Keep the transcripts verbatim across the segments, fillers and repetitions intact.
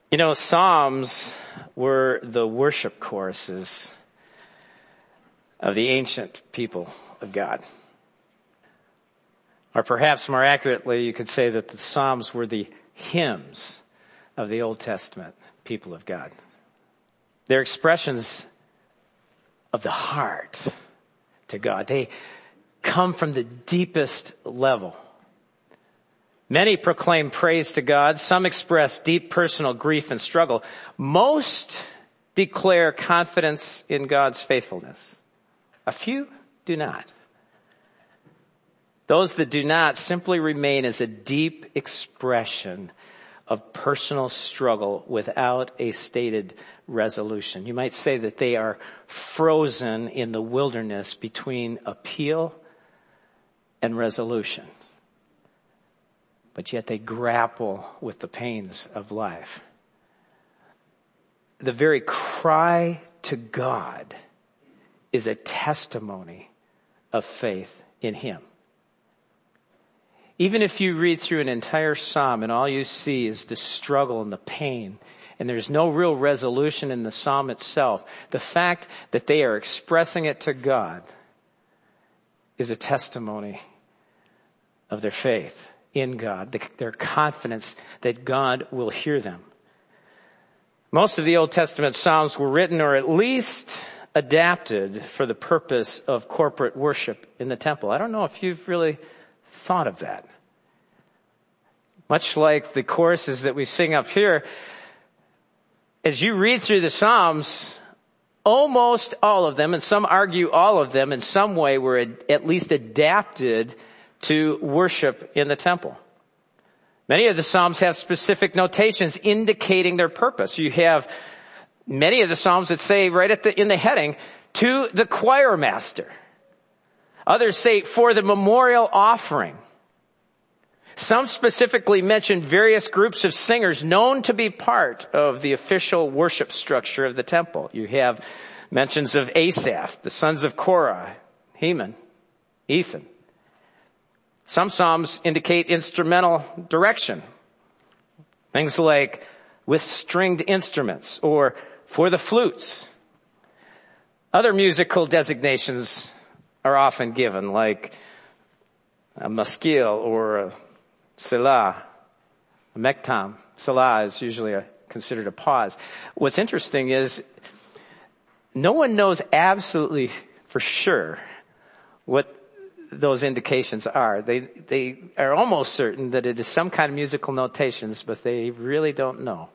You know, Psalms were the worship choruses of the ancient people of God. Or perhaps more accurately, you could say that the Psalms were the hymns of the Old Testament people of God. They're expressions of the heart to God. They come from the deepest level. Many proclaim praise to God. Some express deep personal grief and struggle. Most declare confidence in God's faithfulness. A few do not. Those that do not simply remain as a deep expression of personal struggle without a stated resolution. You might say that they are frozen in the wilderness between appeal and resolution. But yet they grapple with the pains of life. The very cry to God is a testimony of faith in Him. Even if you read through an entire psalm and all you see is the struggle and the pain, and there's no real resolution in the psalm itself, the fact that they are expressing it to God is a testimony of their faith in God, their confidence that God will hear them. Most of the Old Testament Psalms were written or at least adapted for the purpose of corporate worship in the temple. I don't know if you've really thought of that. Much like the choruses that we sing up here, as you read through the Psalms, almost all of them, and some argue all of them in some way, were at least adapted to worship in the temple. Many of the Psalms have specific notations indicating their purpose. You have many of the Psalms that say right at the, in the heading, to the choir master. Others say for the memorial offering. Some specifically mention various groups of singers known to be part of the official worship structure of the temple. You have mentions of Asaph, the sons of Korah, Heman, Ethan. Some Psalms indicate instrumental direction. Things like with stringed instruments or for the flutes. Other musical designations are often given, like a maskil or a selah, a mektam. Selah is usually a, considered a pause. What's interesting is no one knows absolutely for sure what those indications are. They, they are almost certain that it is some kind of musical notations, but they really don't know.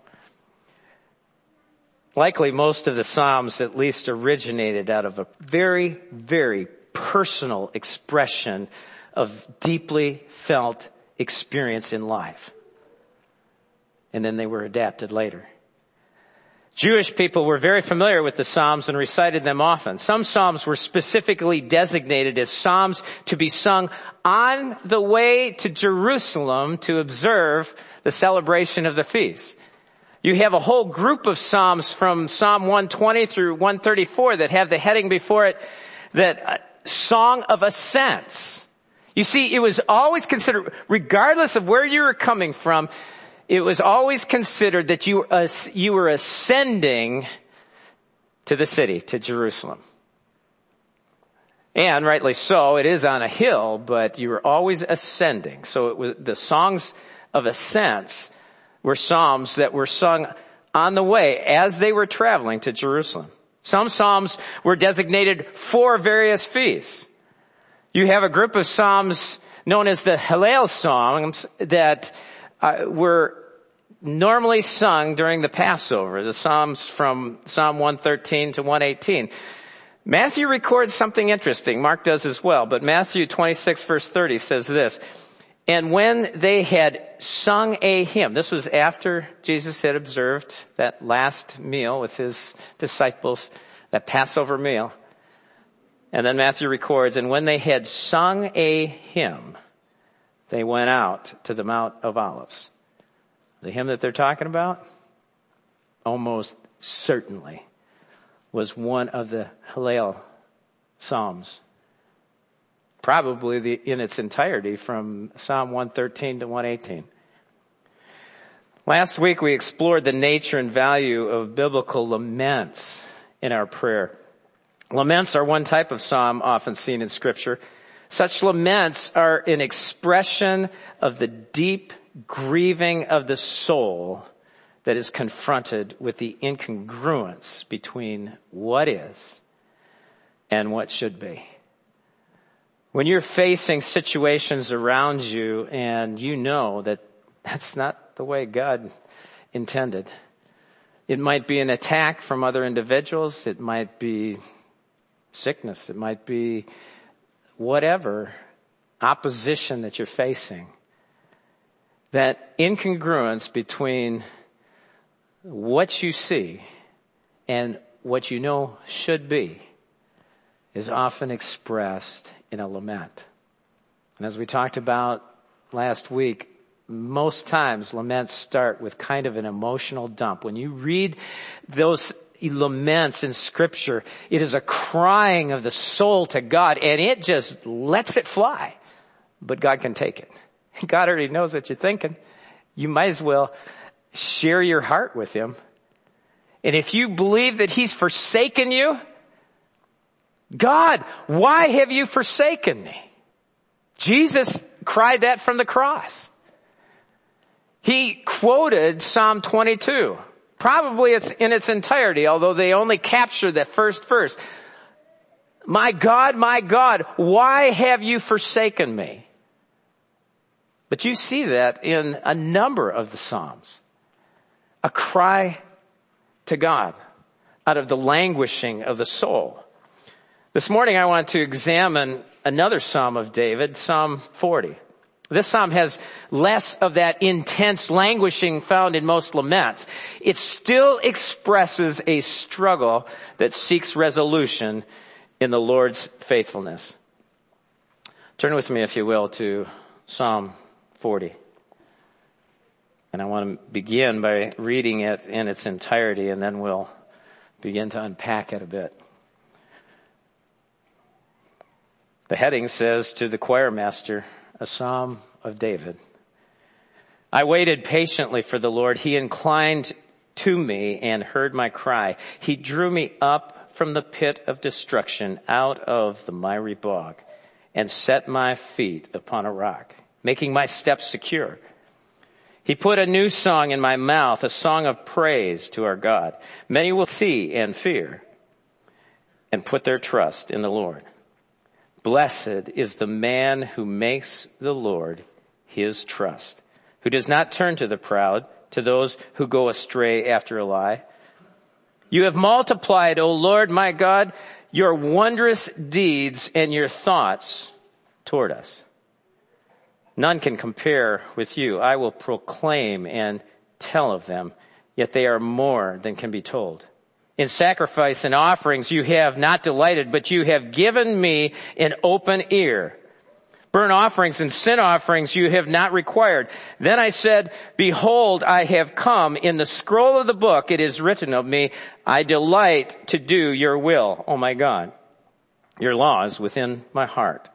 Likely most of the Psalms at least originated out of a very, very personal expression of deeply felt experience in life. And then they were adapted later. Jewish people were very familiar with the Psalms and recited them often. Some Psalms were specifically designated as Psalms to be sung on the way to Jerusalem to observe the celebration of the feast. You have a whole group of Psalms from Psalm one twenty through one thirty-four that have the heading before it that uh, Song of Ascents. You see, it was always considered, regardless of where you were coming from, it was always considered that you, uh, you were ascending to the city, to Jerusalem. And rightly so, it is on a hill, but you were always ascending. So it was, the songs of ascents were psalms that were sung on the way as they were traveling to Jerusalem. Some psalms were designated for various feasts. You have a group of psalms known as the Hallel songs that uh, were normally sung during the Passover, the psalms from Psalm one thirteen to one eighteen. Matthew records something interesting. Mark does as well, but Matthew twenty-six verse thirty says this, and when they had sung a hymn, this was after Jesus had observed that last meal with his disciples, that Passover meal. And then Matthew records, and when they had sung a hymn, they went out to the Mount of Olives. The hymn that they're talking about, almost certainly, was one of the Hallel Psalms. Probably the, in its entirety from Psalm one thirteen to one eighteen. Last week we explored the nature and value of biblical laments in our prayer. Laments are one type of psalm often seen in Scripture. Such laments are an expression of the deep grieving of the soul that is confronted with the incongruence between what is and what should be. When you're facing situations around you and you know that that's not the way God intended. It might be an attack from other individuals. It might be sickness. It might be whatever opposition that you're facing. That incongruence between what you see and what you know should be is often expressed in a lament. And as we talked about last week, most times laments start with kind of an emotional dump. When you read those laments in Scripture, it is a crying of the soul to God, and it just lets it fly. But God can take it. God already knows what you're thinking. You might as well share your heart with Him. And if you believe that He's forsaken you, God, why have you forsaken me? Jesus cried that from the cross. He quoted Psalm twenty-two. Probably it's in its entirety, although they only capture the first verse. My God, my God, why have you forsaken me? But you see that in a number of the Psalms. A cry to God out of the languishing of the soul. This morning I want to examine another Psalm of David, Psalm forty. This psalm has less of that intense languishing found in most laments. It still expresses a struggle that seeks resolution in the Lord's faithfulness. Turn with me, if you will, to Psalm forty. And I want to begin by reading it in its entirety, and then we'll begin to unpack it a bit. The heading says, to the choir master, a psalm of David. I waited patiently for the Lord. He inclined to me and heard my cry. He drew me up from the pit of destruction, out of the miry bog, and set my feet upon a rock, making my steps secure. He put a new song in my mouth, a song of praise to our God. Many will see and fear and put their trust in the Lord. Blessed is the man who makes the Lord his trust, who does not turn to the proud, to those who go astray after a lie. You have multiplied, O Lord my God, your wondrous deeds and your thoughts toward us. None can compare with you. I will proclaim and tell of them, yet they are more than can be told. In sacrifice and offerings you have not delighted, but you have given me an open ear. Burnt offerings and sin offerings you have not required. Then I said, behold, I have come. In the scroll of the book it is written of me, I delight to do your will, O my God. Your law is within my heart.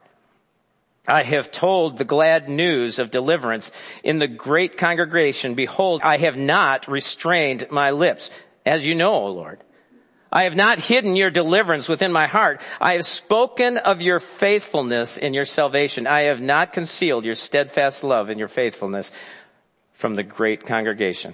I have told the glad news of deliverance in the great congregation. Behold, I have not restrained my lips, as you know, O Lord. I have not hidden your deliverance within my heart. I have spoken of your faithfulness and your salvation. I have not concealed your steadfast love and your faithfulness from the great congregation.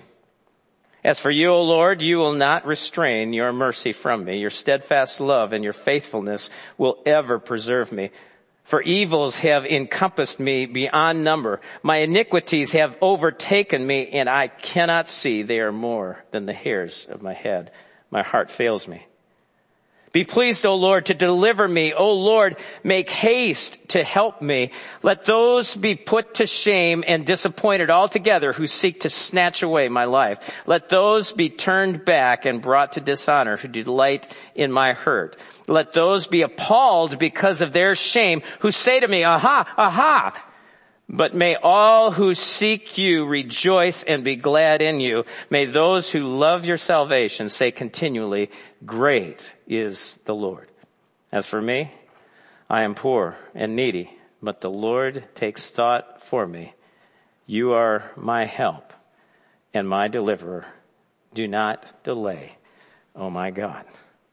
As for you, O Lord, you will not restrain your mercy from me. Your steadfast love and your faithfulness will ever preserve me. For evils have encompassed me beyond number. My iniquities have overtaken me, and I cannot see. They are more than the hairs of my head. My heart fails me. Be pleased, O Lord, to deliver me. O Lord, make haste to help me. Let those be put to shame and disappointed altogether who seek to snatch away my life. Let those be turned back and brought to dishonor who delight in my hurt. Let those be appalled because of their shame who say to me, aha, aha. But may all who seek you rejoice and be glad in you. May those who love your salvation say continually, great is the Lord. As for me, I am poor and needy, but the Lord takes thought for me. You are my help and my deliverer. Do not delay, oh my God.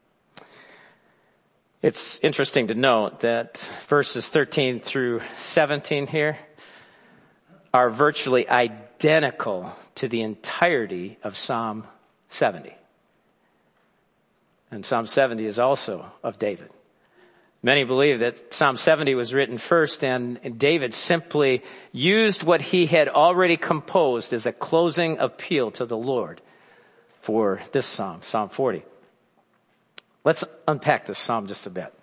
It's interesting to note that verses thirteen through seventeen here are virtually identical to the entirety of Psalm seventy. And Psalm seventy is also of David. Many believe that Psalm seventy was written first, and David simply used what he had already composed as a closing appeal to the Lord for this psalm, Psalm forty. Let's unpack this psalm just a bit.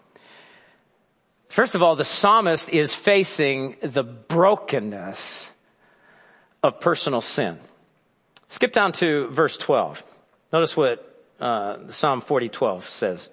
First of all, the psalmist is facing the brokenness of personal sin. Skip down to verse twelve. Notice what uh, Psalm forty twelve says.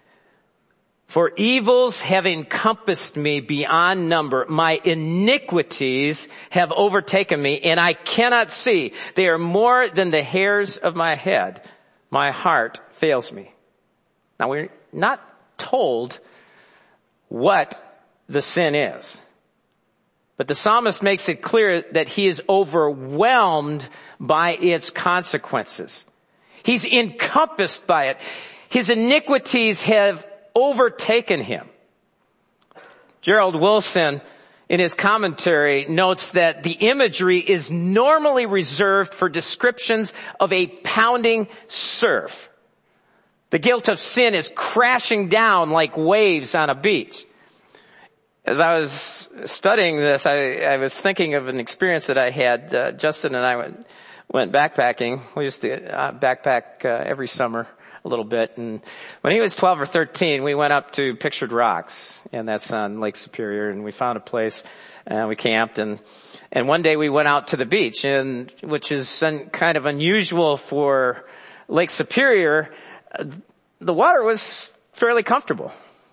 For evils have encompassed me beyond number. My iniquities have overtaken me, and I cannot see. They are more than the hairs of my head. My heart fails me. Now, we're not told what the sin is, but the psalmist makes it clear that he is overwhelmed by its consequences. He's encompassed by it. His iniquities have overtaken him. Gerald Wilson, in his commentary, notes that the imagery is normally reserved for descriptions of a pounding surf. The guilt of sin is crashing down like waves on a beach. As I was studying this, I, I was thinking of an experience that I had. Uh, Justin and I went, went backpacking. We used to uh, backpack uh, every summer a little bit. And when he was twelve or thirteen, we went up to Pictured Rocks, and that's on Lake Superior, and we found a place, and we camped, and and one day we went out to the beach, and which is un, kind of unusual for Lake Superior. Uh, the water was fairly comfortable,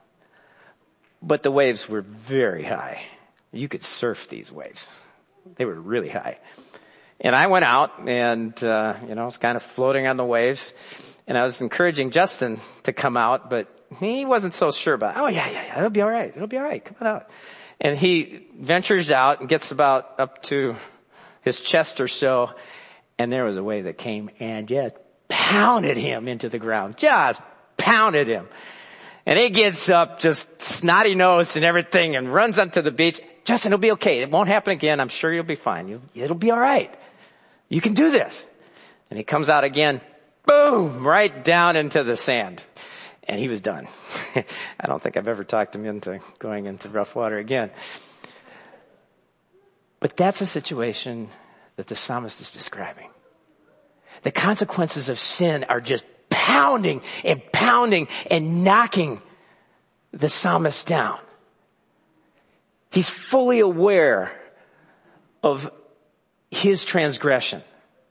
but the waves were very high. You could surf these waves. They were really high. And I went out and, uh, you know, I was kind of floating on the waves. And I was encouraging Justin to come out, but he wasn't so sure about it. Oh, yeah, yeah, yeah, it'll be all right. It'll be all right. Come on out. And he ventures out and gets about up to his chest or so. And there was a wave that came and just pounded him into the ground. Just pounded him. And he gets up just snotty-nosed and everything and runs onto the beach. Justin, it'll be okay. It won't happen again. I'm sure you'll be fine. You'll, it'll be all right. You can do this. And he comes out again. Boom! Right down into the sand. And he was done. I don't think I've ever talked him into going into rough water again. But that's a situation that the psalmist is describing. The consequences of sin are just pounding and pounding and knocking the psalmist down. He's fully aware of his transgression.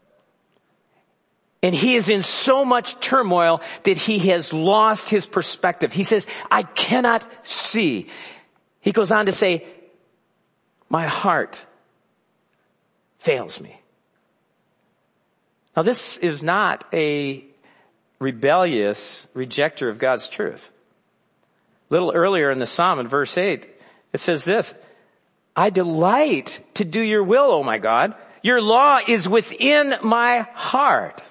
And he is in so much turmoil that he has lost his perspective. He says, I cannot see. He goes on to say, my heart fails me. Now, this is not a rebellious rejecter of God's truth. A little earlier in the psalm, in verse eight, it says this, I delight to do your will, O my God. Your law is within my heart.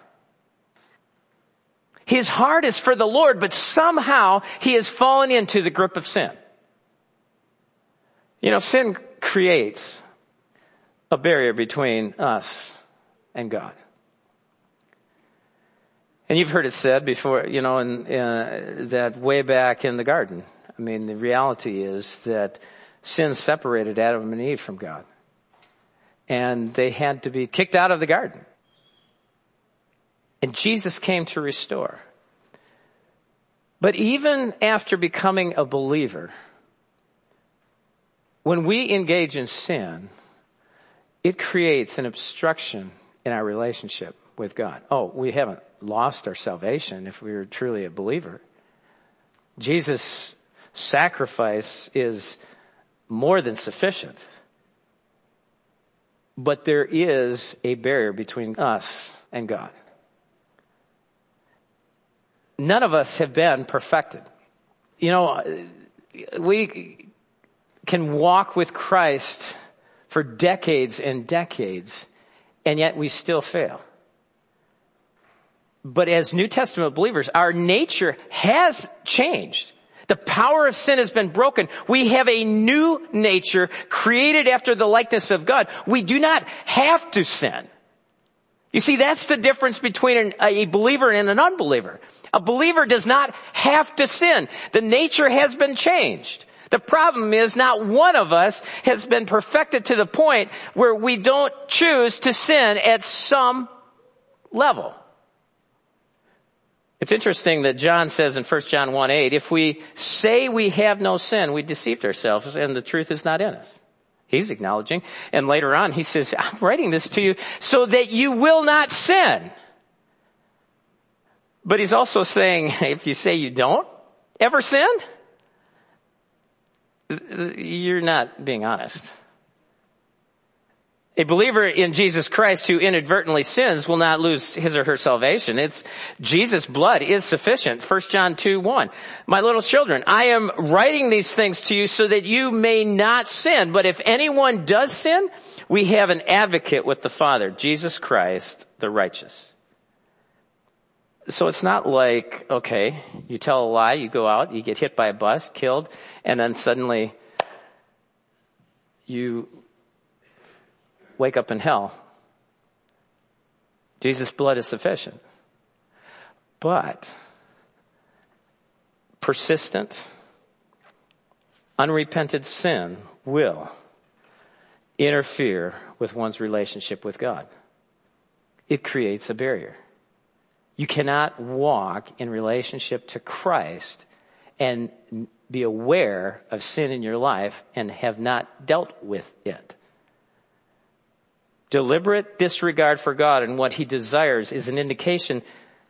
His heart is for the Lord, but somehow he has fallen into the grip of sin. You know, sin creates a barrier between us and God. And you've heard it said before, you know, in, uh, that way back in the garden. I mean, the reality is that sin separated Adam and Eve from God. And they had to be kicked out of the garden. And Jesus came to restore. But even after becoming a believer, when we engage in sin, it creates an obstruction in our relationship with God. Oh, we haven't lost our salvation if we were truly a believer. Jesus' sacrifice is more than sufficient. But there is a barrier between us and God. None of us have been perfected. You know, we can walk with Christ for decades and decades, and yet we still fail. But as New Testament believers, our nature has changed. The power of sin has been broken. We have a new nature created after the likeness of God. We do not have to sin. You see, that's the difference between an, a believer and an unbeliever. A believer does not have to sin. The nature has been changed. The problem is not one of us has been perfected to the point where we don't choose to sin at some level. It's interesting that John says in First John one eight, if we say we have no sin, we deceived ourselves and the truth is not in us. He's acknowledging. And later on he says, I'm writing this to you so that you will not sin. But he's also saying, if you say you don't ever sin, you're not being honest. A believer in Jesus Christ who inadvertently sins will not lose his or her salvation. It's Jesus' blood is sufficient. First John two one. My little children, I am writing these things to you so that you may not sin. But if anyone does sin, we have an advocate with the Father, Jesus Christ, the righteous. So it's not like, okay, you tell a lie, you go out, you get hit by a bus, killed, and then suddenly you wake up in hell. Jesus' blood is sufficient. But persistent, unrepented sin will interfere with one's relationship with God. It creates a barrier. You cannot walk in relationship to Christ and be aware of sin in your life and have not dealt with it. Deliberate disregard for God and what He desires is an indication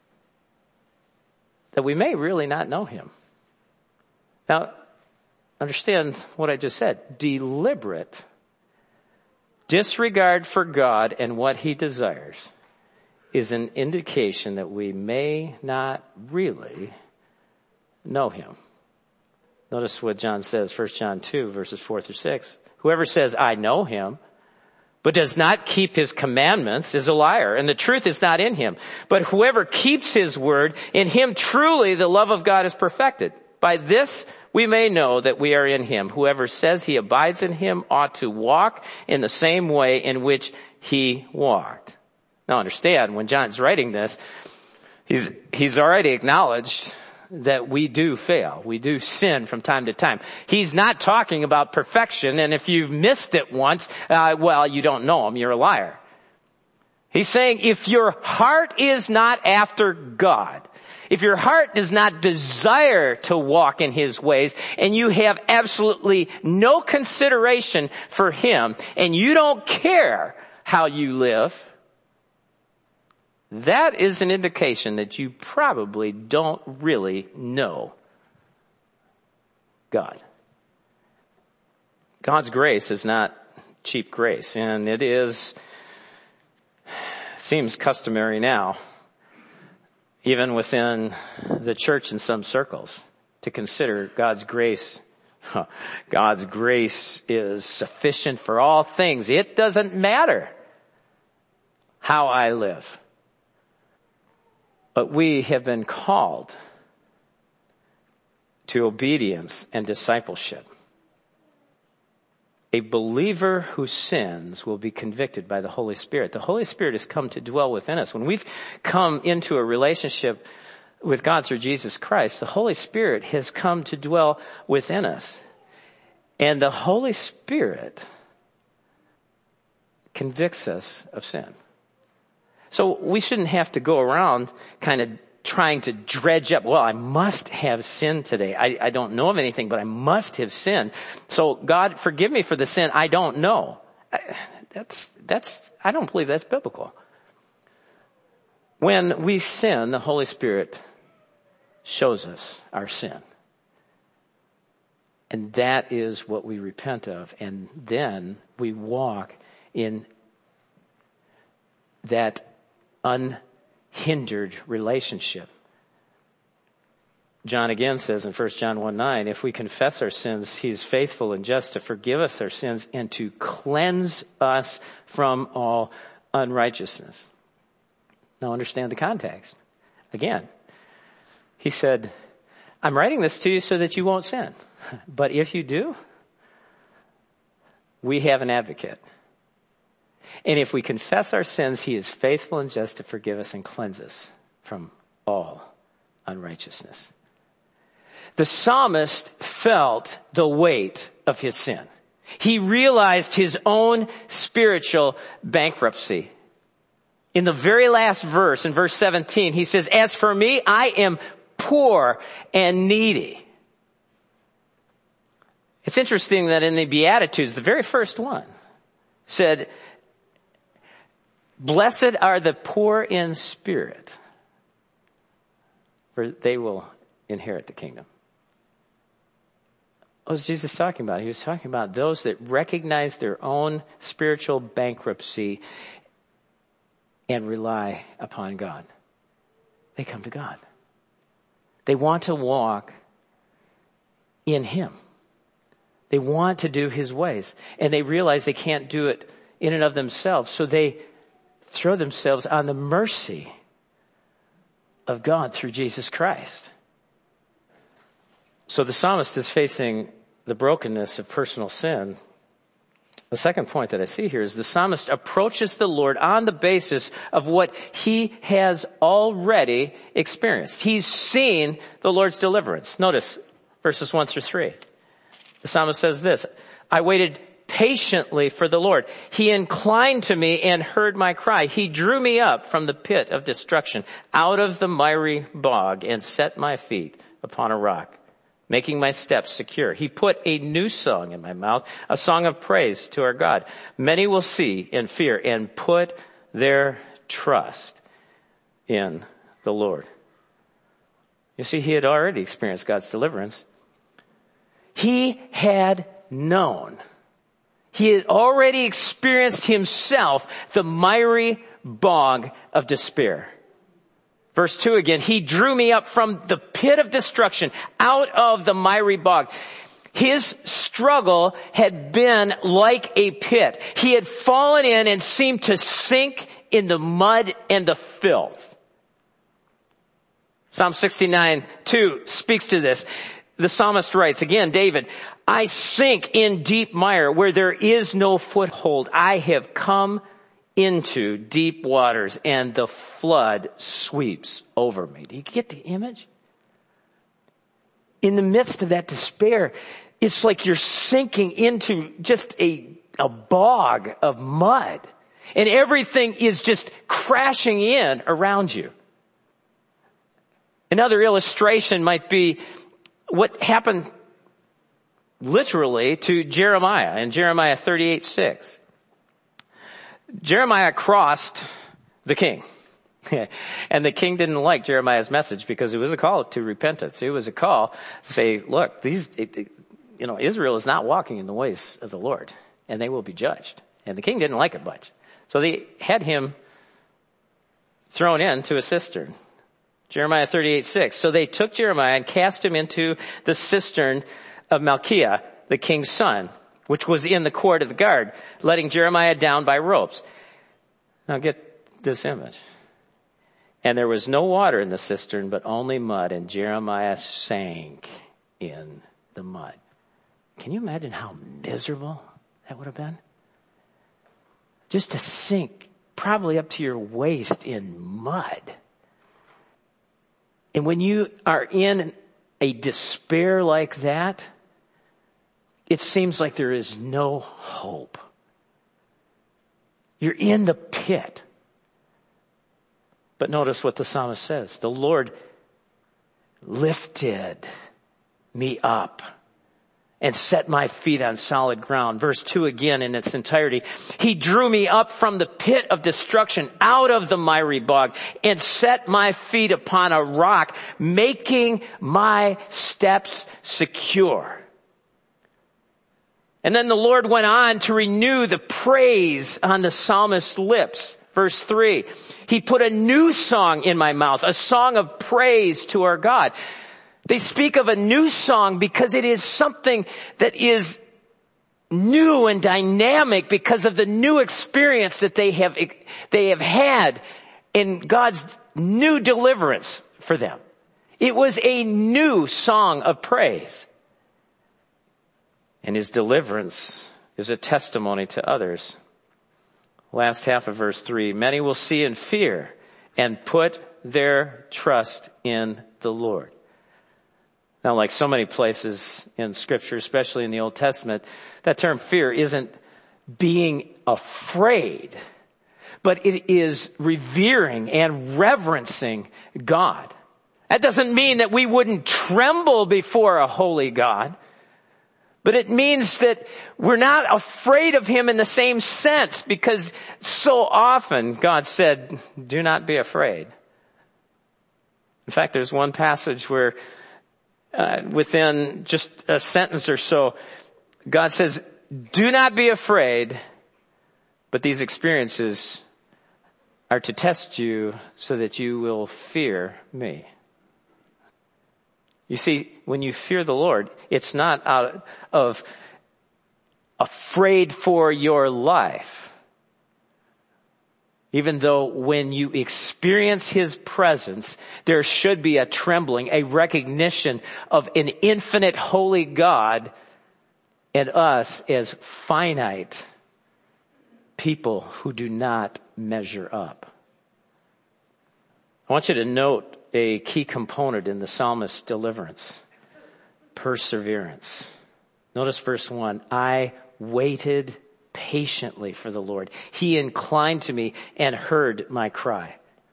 that we may really not know Him. Now, understand what I just said. Deliberate disregard for God and what He desires is an indication that we may not really know Him. Notice what John says, First John two, verses four through six. Whoever says, I know Him, but does not keep His commandments is a liar, and the truth is not in him. But whoever keeps His word, in him truly the love of God is perfected. By this we may know that we are in Him. Whoever says he abides in Him ought to walk in the same way in which He walked. Now understand, when John's writing this, he's, he's already acknowledged that we do fail. We do sin from time to time. He's not talking about perfection, and if you've missed it once, uh, well, you don't know Him, you're a liar. He's saying if your heart is not after God, if your heart does not desire to walk in His ways, and you have absolutely no consideration for Him, and you don't care how you live, that is an indication that you probably don't really know God. God's grace is not cheap grace, and it is, seems customary now, even within the church in some circles, to consider God's grace. God's grace is sufficient for all things. It doesn't matter how I live. But we have been called to obedience and discipleship. A believer who sins will be convicted by the Holy Spirit. The Holy Spirit has come to dwell within us. When we've come into a relationship with God through Jesus Christ, the Holy Spirit has come to dwell within us. And the Holy Spirit convicts us of sin. So we shouldn't have to go around kind of trying to dredge up, well, I must have sinned today. I, I don't know of anything, but I must have sinned. So God, forgive me for the sin I don't know. That's, that's, I don't believe that's biblical. When we sin, the Holy Spirit shows us our sin. And that is what we repent of. And then we walk in that unhindered relationship. John again says in First John one nine, if we confess our sins, He is faithful and just to forgive us our sins and to cleanse us from all unrighteousness. Now understand the context. again. He said, I'm writing this to you so that you won't sin. But if you do, we have an advocate. And if we confess our sins, he is faithful and just to forgive us and cleanse us from all unrighteousness. The psalmist felt the weight of his sin. He realized his own spiritual bankruptcy. In the very last verse, in verse seventeen, he says, as for me, I am poor and needy. It's interesting that in the Beatitudes, the very first one said, blessed are the poor in spirit, for they will inherit the kingdom. What was Jesus talking about? He was talking about those that recognize their own spiritual bankruptcy and rely upon God. They come to God. They want to walk in him. They want to do his ways. And they realize they can't do it in and of themselves. So they throw themselves on the mercy of God through Jesus Christ. So the psalmist is facing the brokenness of personal sin. The second point that I see here is the psalmist approaches the Lord on the basis of what he has already experienced. He's seen the Lord's deliverance. Notice verses one through three. The psalmist says this, I waited patiently for the Lord. He inclined to me and heard my cry. He drew me up from the pit of destruction, out of the miry bog, and set my feet upon a rock, making my steps secure. He put a new song in my mouth, a song of praise to our God. Many will see and fear and put their trust in the Lord. You see, he had already experienced God's deliverance. He had known. He had already experienced himself the miry bog of despair. Verse two again, he drew me up from the pit of destruction, out of the miry bog. His struggle had been like a pit. He had fallen in and seemed to sink in the mud and the filth. Psalm sixty-nine two speaks to this. The psalmist writes, again, David, I sink in deep mire where there is no foothold. I have come into deep waters and the flood sweeps over me. Do you get the image? In the midst of that despair, it's like you're sinking into just a, a bog of mud and everything is just crashing in around you. Another illustration might be what happened literally to Jeremiah in Jeremiah thirty-eight six. Jeremiah crossed the king. And the king didn't like Jeremiah's message because it was a call to repentance. It was a call to say, look, these, it, it, you know, Israel is not walking in the ways of the Lord and they will be judged. And the king didn't like it much. So they had him thrown into a cistern. Jeremiah thirty-eight six. So they took Jeremiah and cast him into the cistern of Malchiah, the king's son, which was in the court of the guard, letting Jeremiah down by ropes. Now get this image. And there was no water in the cistern, but only mud, and Jeremiah sank in the mud. Can you imagine how miserable that would have been? Just to sink probably up to your waist in mud. And when you are in a despair like that, it seems like there is no hope. You're in the pit. But notice what the psalmist says. The Lord lifted me up and set my feet on solid ground. Verse two again in its entirety. He drew me up from the pit of destruction, out of the miry bog, and set my feet upon a rock, making my steps secure. And then the Lord went on to renew the praise on the psalmist's lips. Verse three, he put a new song in my mouth, a song of praise to our God. They speak of a new song because it is something that is new and dynamic because of the new experience that they have, they have had in God's new deliverance for them. It was a new song of praise. And his deliverance is a testimony to others. Last half of verse three, many will see and fear and put their trust in the Lord. Now, like so many places in Scripture, especially in the Old Testament, that term fear isn't being afraid, but it is revering and reverencing God. That doesn't mean that we wouldn't tremble before a holy God, but it means that we're not afraid of him in the same sense, because so often God said, do not be afraid. In fact, there's one passage where uh, within just a sentence or so, God says, do not be afraid, but these experiences are to test you so that you will fear me. You see, when you fear the Lord, it's not out of afraid for your life. Even though when you experience his presence, there should be a trembling, a recognition of an infinite holy God and us as finite people who do not measure up. I want you to note a key component in the psalmist's deliverance: perseverance. Notice verse one. I waited patiently for the Lord. He inclined to me and heard my cry.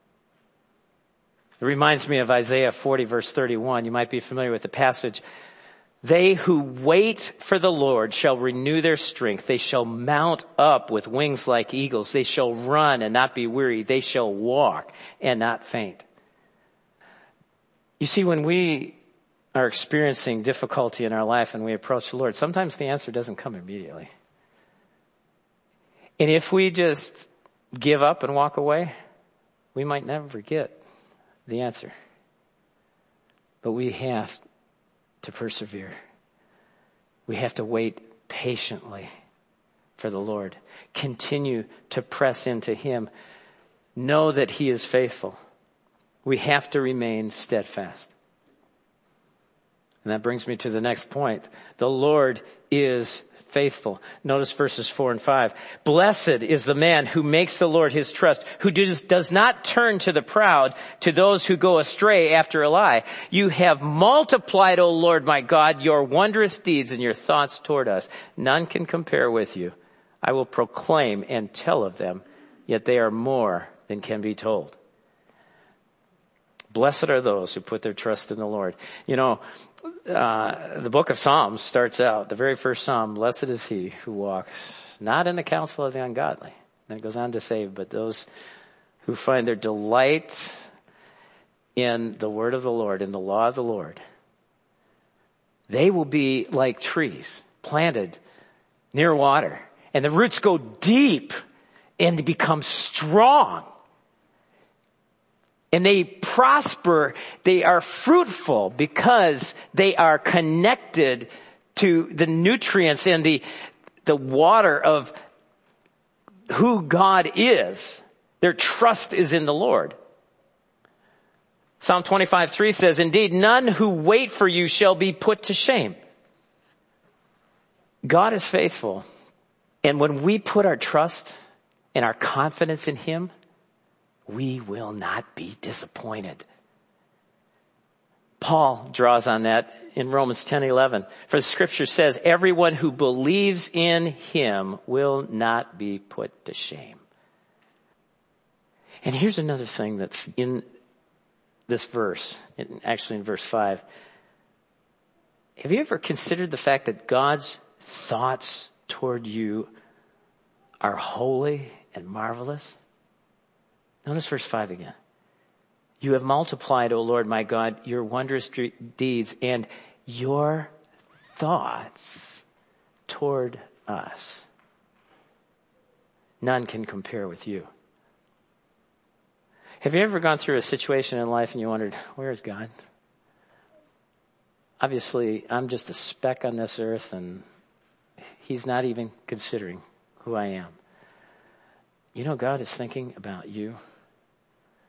It reminds me of Isaiah forty verse thirty-one. You might be familiar with the passage. They who wait for the Lord shall renew their strength. They shall mount up with wings like eagles. They shall run and not be weary. They shall walk and not faint. You see, when we are experiencing difficulty in our life and we approach the Lord, sometimes the answer doesn't come immediately. And if we just give up and walk away, we might never get the answer. But we have to persevere. We have to wait patiently for the Lord. Continue to press into him. Know that he is faithful. We have to remain steadfast. And that brings me to the next point. The Lord is faithful. Notice verses four and five. Blessed is the man who makes the Lord his trust, who does, does not turn to the proud, to those who go astray after a lie. You have multiplied, O Lord my God, your wondrous deeds and your thoughts toward us. None can compare with you. I will proclaim and tell of them, yet they are more than can be told. Blessed are those who put their trust in the Lord. You know, uh, the book of Psalms starts out, the very first Psalm, blessed is he who walks not in the counsel of the ungodly. Then it goes on to say, but those who find their delight in the word of the Lord, in the law of the Lord, they will be like trees planted near water, and the roots go deep and become strong. And they prosper, they are fruitful because they are connected to the nutrients and the, the water of who God is. Their trust is in the Lord. Psalm twenty-five three says, indeed, none who wait for you shall be put to shame. God is faithful. And when we put our trust and our confidence in him, we will not be disappointed. Paul draws on that in Romans ten eleven. For the scripture says, everyone who believes in him will not be put to shame. And here's another thing that's in this verse, actually in verse five. Have you ever considered the fact that God's thoughts toward you are holy and marvelous? Notice verse five again. You have multiplied, O Lord my God, your wondrous deeds and your thoughts toward us. None can compare with you. Have you ever gone through a situation in life and you wondered, where is God? Obviously, I'm just a speck on this earth and he's not even considering who I am. You know, God is thinking about you.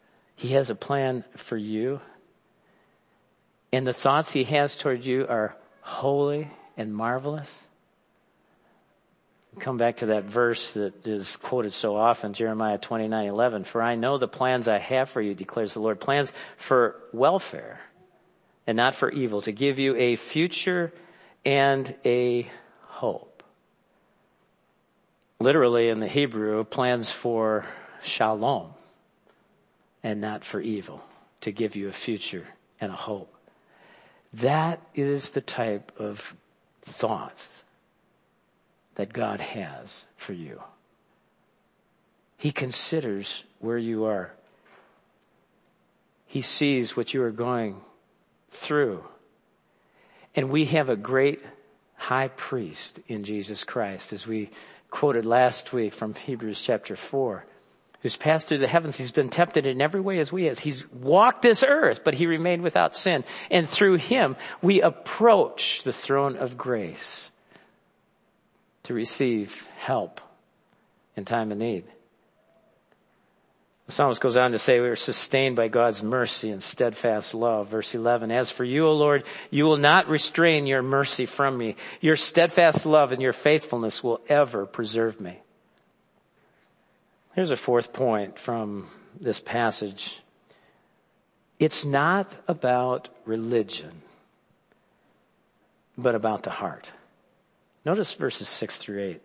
He has a plan for you. And the thoughts he has toward you are holy and marvelous. Come back to that verse that is quoted so often, Jeremiah twenty-nine eleven. For I know the plans I have for you, declares the Lord. Plans for welfare and not for evil, to give you a future and a hope. Literally in the Hebrew, plans for shalom and not for evil, to give you a future and a hope. That is the type of thoughts that God has for you. He considers where you are. He sees what you are going through. And we have a great high priest in Jesus Christ, as we quoted last week from Hebrews chapter four, who's passed through the heavens. He's been tempted in every way as we have. He's walked this earth, but he remained without sin. And through him, we approach the throne of grace to receive help in time of need. The psalmist goes on to say we are sustained by God's mercy and steadfast love. Verse eleven, as for you, O Lord, you will not restrain your mercy from me. Your steadfast love and your faithfulness will ever preserve me. Here's a fourth point from this passage. It's not about religion, but about the heart. Notice verses six through eight.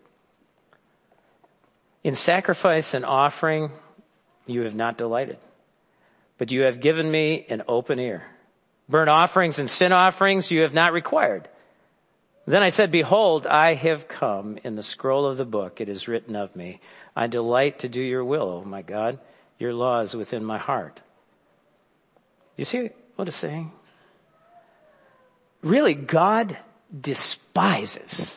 In sacrifice and offering, you have not delighted, but you have given me an open ear. Burnt offerings and sin offerings you have not required. Then I said, behold, I have come. In the scroll of the book it is written of me, I delight to do your will, O my God. Your law is within my heart. You see what it's saying? Really, God despises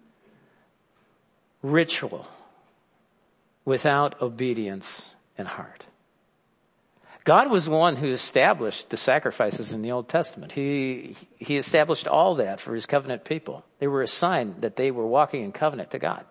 ritual without obedience and heart. God was the one who established the sacrifices in the Old Testament. He, he established all that for his covenant people. They were a sign that they were walking in covenant to God.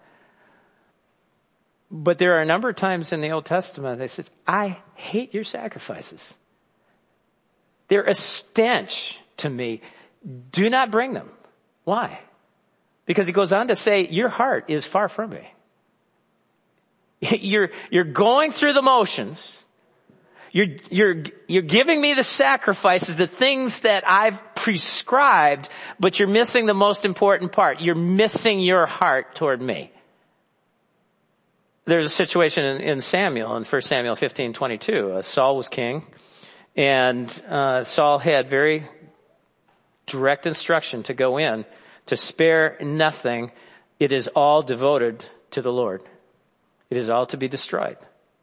But there are a number of times in the Old Testament they said, I hate your sacrifices. They're a stench to me. Do not bring them. Why? Because he goes on to say, your heart is far from me. You're, you're going through the motions. You're, you're, you're giving me the sacrifices, the things that I've prescribed, but you're missing the most important part. You're missing your heart toward me. There's a situation in, in Samuel, in First Samuel fifteen twenty-two. Uh, Saul was king, and uh, Saul had very direct instruction to go in, to spare nothing. It is all devoted to the Lord. It is all to be destroyed.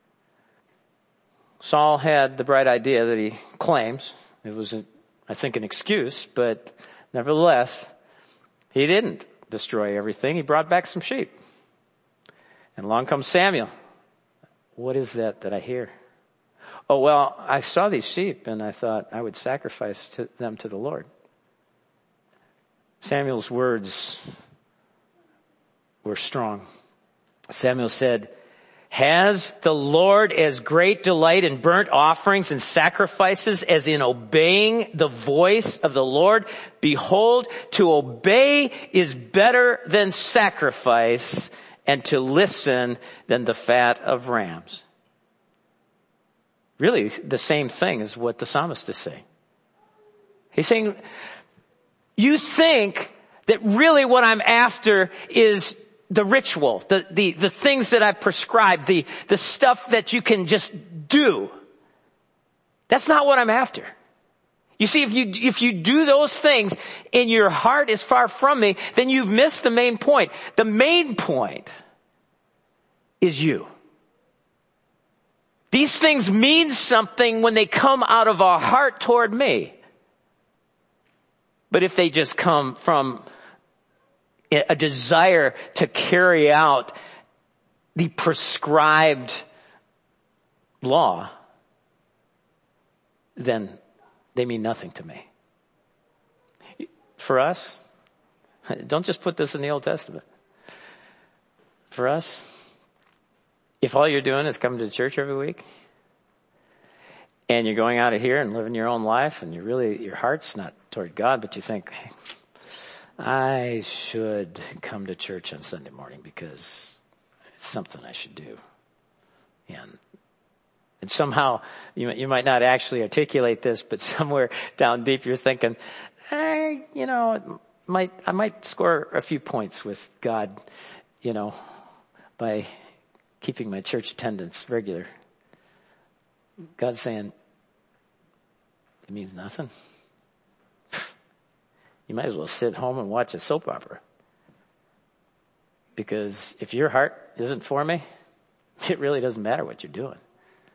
Saul had the bright idea that he claims. It was, I think, an excuse, but nevertheless, he didn't destroy everything. He brought back some sheep. And along comes Samuel. What is that that I hear? Oh, well, I saw these sheep and I thought I would sacrifice to them to the Lord. Samuel's words were strong. Samuel said, has the Lord as great delight in burnt offerings and sacrifices as in obeying the voice of the Lord? Behold, to obey is better than sacrifice, and to listen than the fat of rams. Really, the same thing is what the psalmist is saying. He's saying, you think that really what I'm after is the ritual, the, the, the things that I've prescribed, the, the stuff that you can just do. That's not what I'm after. You see, if you, if you do those things and your heart is far from me, then you've missed the main point. The main point is you. These things mean something when they come out of our heart toward me. But if they just come from a desire to carry out the prescribed law, then they mean nothing to me. For us, don't just put this in the Old Testament. For us, if all you're doing is coming to church every week, and you're going out of here and living your own life, and you really, your heart's not toward God, but you think, hey, I should come to church on Sunday morning because it's something I should do. And, and somehow, you, you might not actually articulate this, but somewhere down deep you're thinking, hey, you know, it might, I might score a few points with God, you know, by keeping my church attendance regular. God's saying, it means nothing. You might as well sit home and watch a soap opera. Because if your heart isn't for me, it really doesn't matter what you're doing.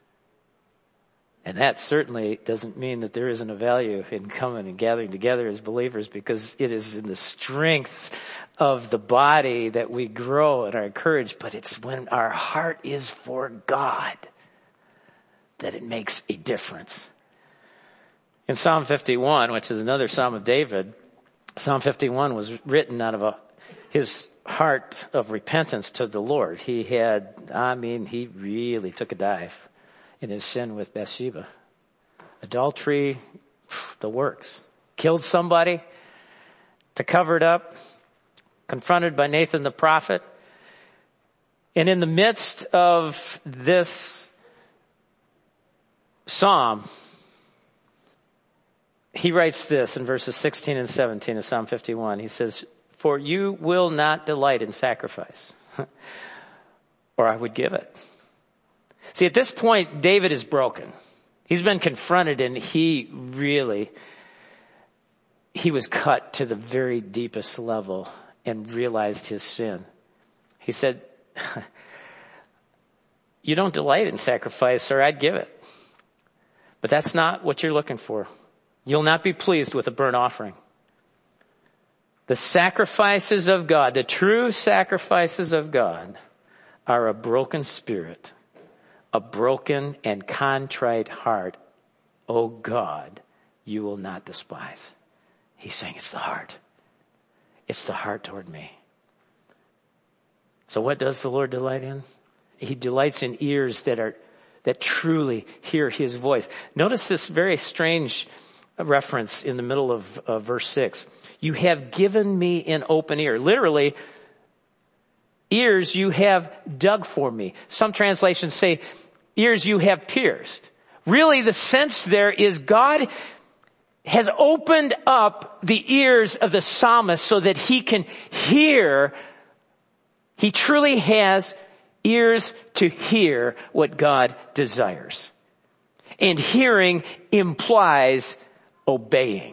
And that certainly doesn't mean that there isn't a value in coming and gathering together as believers, because it is in the strength of the body that we grow and are encouraged. But it's when our heart is for God that it makes a difference. In Psalm fifty-one, which is another Psalm of David, Psalm fifty-one was written out of a, his heart of repentance to the Lord. He had, I mean, he really took a dive in his sin with Bathsheba. Adultery, the works. Killed somebody to cover it up. Confronted by Nathan the prophet. And in the midst of this psalm, he writes this in verses sixteen and seventeen of Psalm fifty-one. He says, for you will not delight in sacrifice, or I would give it. See, at this point, David is broken. He's been confronted, and he really, he was cut to the very deepest level and realized his sin. He said, you don't delight in sacrifice, or I'd give it. But that's not what you're looking for. You'll not be pleased with a burnt offering. The sacrifices of God, the true sacrifices of God, are a broken spirit, a broken and contrite heart. Oh God, you will not despise. He's saying it's the heart. It's the heart toward me. So what does the Lord delight in? He delights in ears that are, that truly hear his voice. Notice this very strange reference in the middle of uh, verse six. You have given me an open ear. Literally, ears you have dug for me. Some translations say, ears you have pierced. Really, the sense there is God has opened up the ears of the psalmist so that he can hear. He truly has ears to hear what God desires. And hearing implies obeying.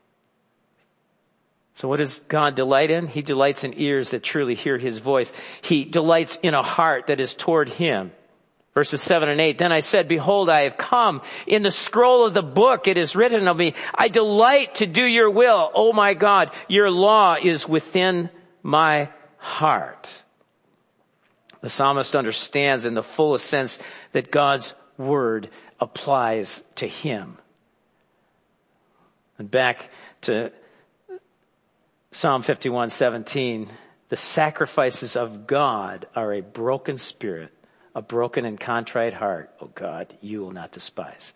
So what does God delight in? He delights in ears that truly hear his voice. He delights in a heart that is toward him. Verses seven and eight, then I said, behold, I have come. In the scroll of the book it is written of me, I delight to do your will. Oh my God, your law is within my heart. The psalmist understands in the fullest sense that God's word applies to him. And back to Psalm fifty-one seventeen, the sacrifices of God are a broken spirit, a broken and contrite heart. Oh God, you will not despise.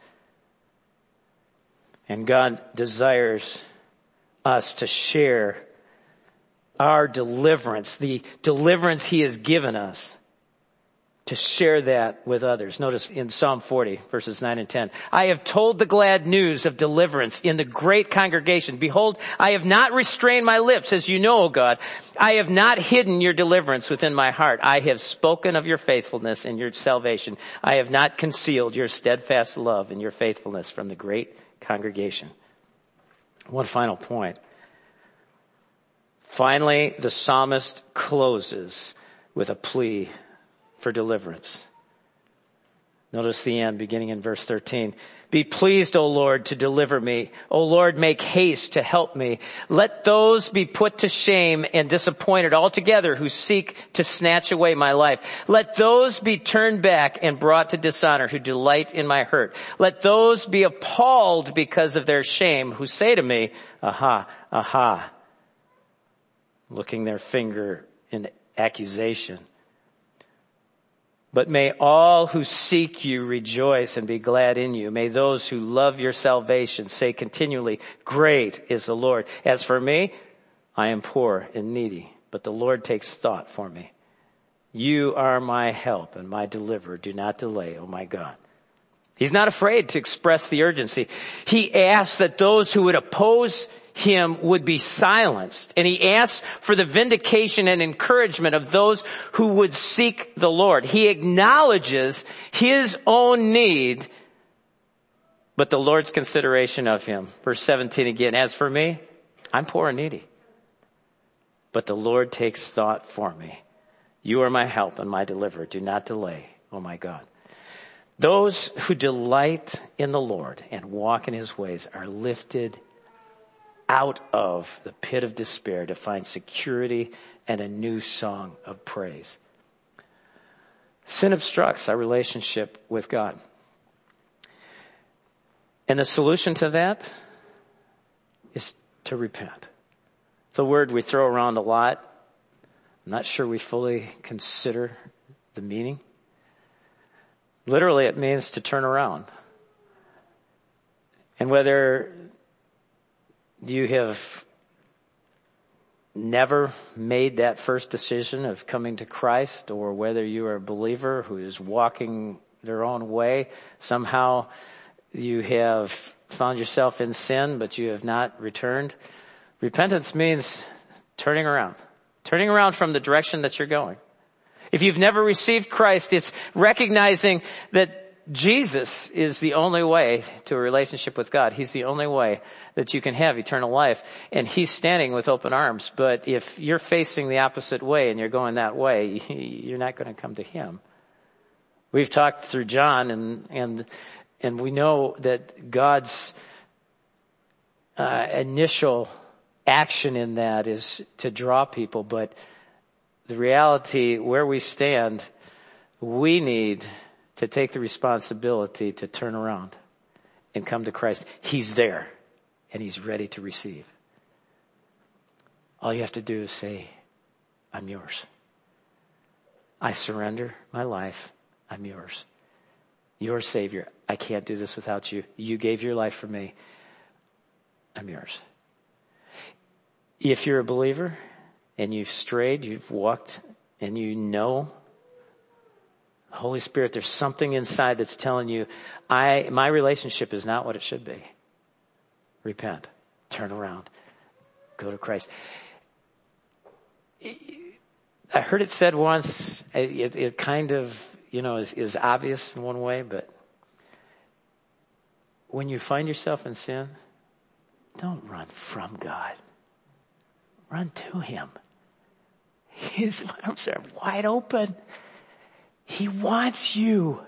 And God desires us to share our deliverance, the deliverance he has given us, to share that with others. Notice in Psalm forty, verses nine and ten. I have told the glad news of deliverance in the great congregation. Behold, I have not restrained my lips, as you know, O God. I have not hidden your deliverance within my heart. I have spoken of your faithfulness and your salvation. I have not concealed your steadfast love and your faithfulness from the great congregation. One final point. Finally, the psalmist closes with a plea for deliverance. Notice the end, beginning in verse thirteen. Be pleased, O Lord, to deliver me. O Lord, make haste to help me. Let those be put to shame and disappointed altogether who seek to snatch away my life. Let those be turned back and brought to dishonor who delight in my hurt. Let those be appalled because of their shame who say to me, aha, aha, looking their finger in accusation. But may all who seek you rejoice and be glad in you. May those who love your salvation say continually, great is the Lord. As for me, I am poor and needy, but the Lord takes thought for me. You are my help and my deliverer. Do not delay, oh my God. He's not afraid to express the urgency. He asks that those who would oppose him would be silenced. And he asks for the vindication and encouragement of those who would seek the Lord. He acknowledges his own need, but the Lord's consideration of him. Verse seventeen again, as for me, I'm poor and needy, but the Lord takes thought for me. You are my help and my deliverer. Do not delay, oh my God. Those who delight in the Lord and walk in his ways are lifted out of the pit of despair to find security and a new song of praise. Sin obstructs our relationship with God. And the solution to that is to repent. It's a word we throw around a lot. I'm not sure we fully consider the meaning. Literally, it means to turn around. And whether you have never made that first decision of coming to Christ, or whether you are a believer who is walking their own way, somehow you have found yourself in sin, but you have not returned. Repentance means turning around, turning around from the direction that you're going. If you've never received Christ, it's recognizing that Jesus is the only way to a relationship with God. He's the only way that you can have eternal life. And he's standing with open arms. But if you're facing the opposite way and you're going that way, you're not going to come to him. We've talked through John, and and and we know that God's uh, initial action in that is to draw people. But the reality, where we stand, we need to take the responsibility to turn around and come to Christ. He's there, and he's ready to receive. All you have to do is say, I'm yours. I surrender my life. I'm yours. Your Savior. I can't do this without you. You gave your life for me. I'm yours. If you're a believer and you've strayed, you've walked, and you know, Holy Spirit, there's something inside that's telling you, I, my relationship is not what it should be. Repent. Turn around. Go to Christ. I heard it said once, it, it kind of, you know, is, is obvious in one way, but when you find yourself in sin, don't run from God. Run to him. His arms are wide open. He wants you.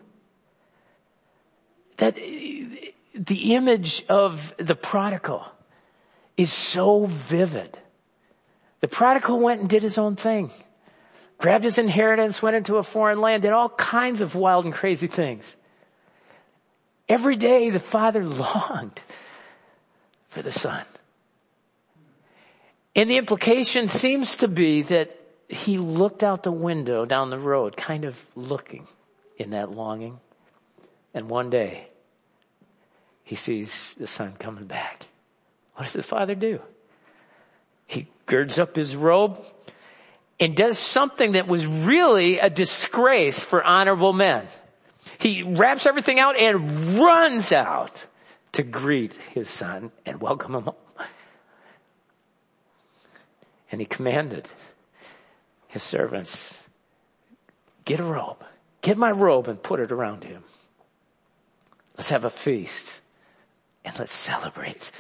That the image of the prodigal is so vivid. The prodigal went and did his own thing. Grabbed his inheritance, went into a foreign land, did all kinds of wild and crazy things. Every day the father longed for the son. And the implication seems to be that he looked out the window down the road, kind of looking in that longing. And one day, he sees the son coming back. What does the father do? He girds up his robe and does something that was really a disgrace for honorable men. He wraps everything out and runs out to greet his son and welcome him home. And he commanded his servants, get a robe, get my robe and put it around him. Let's have a feast and let's celebrate.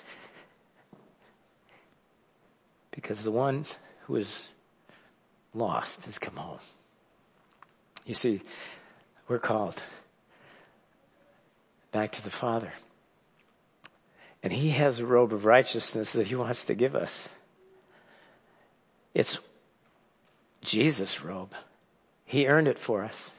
Because the one who is lost has come home. You see, we're called back to the Father. And he has a robe of righteousness that he wants to give us. It's Jesus' robe. He earned it for us.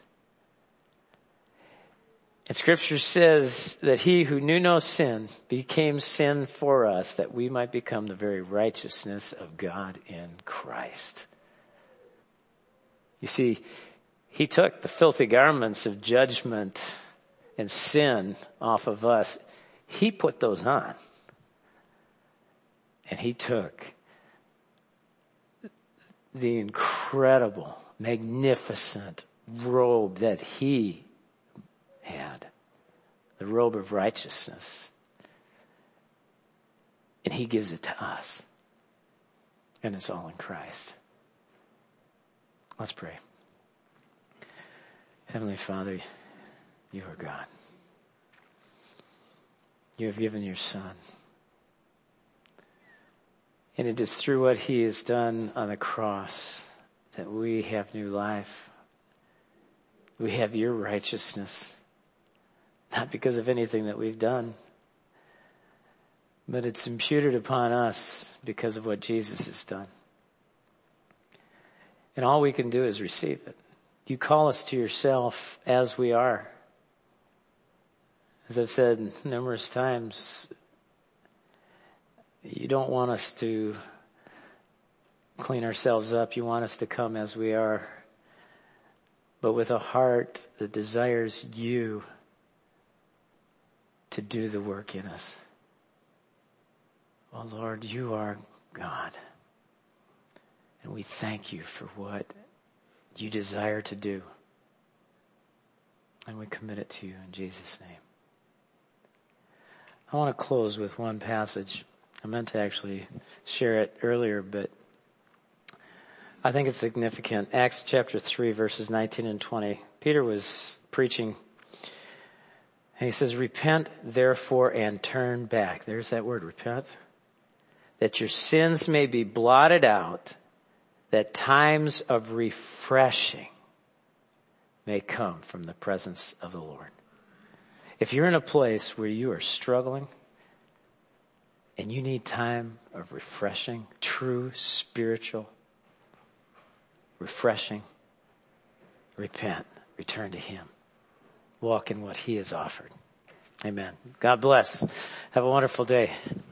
And Scripture says that he who knew no sin became sin for us, that we might become the very righteousness of God in Christ. You see, He took the filthy garments of judgment and sin off of us. He put those on. And he took the incredible, magnificent robe that he had, the robe of righteousness, and he gives it to us. And it's all in Christ. Let's pray. Heavenly Father, you are God. You have given your Son. And it is through what he has done on the cross that we have new life. We have your righteousness. Not because of anything that we've done, but it's imputed upon us because of what Jesus has done. And all we can do is receive it. You call us to yourself as we are. As I've said numerous times, you don't want us to clean ourselves up. You want us to come as we are, but with a heart that desires you to do the work in us. Oh Lord, you are God. And we thank you for what you desire to do. And we commit it to you in Jesus' name. I want to close with one passage. I meant to actually share it earlier, but I think it's significant. Acts chapter three, verses nineteen and twenty. Peter was preaching, and he says, repent therefore and turn back. There's that word, repent. That your sins may be blotted out, that times of refreshing may come from the presence of the Lord. If you're in a place where you are struggling and you need time of refreshing, true spiritual refreshing, repent, return to him. Walk in what he has offered. Amen. God bless. Have a wonderful day.